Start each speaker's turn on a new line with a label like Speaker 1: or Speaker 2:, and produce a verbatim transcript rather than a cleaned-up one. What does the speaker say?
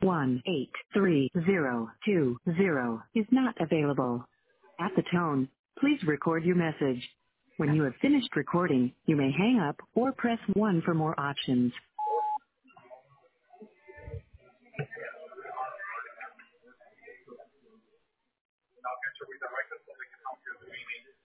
Speaker 1: one eight three zero two zero is not available. At the tone, please record your message. When you have finished recording, you may hang up or press one for more options.
Speaker 2: I'll answer with the right so they can help you with the meeting.